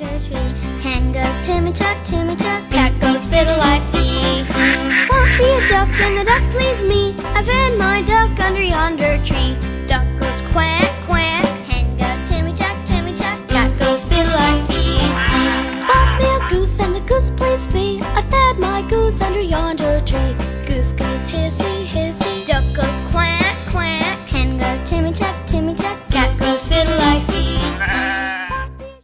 yonder tree. Hen goes Timmy Chuck, cat goes fiddle-I-fee. Want be a duck and the duck please me. I fed my duck under yonder tree.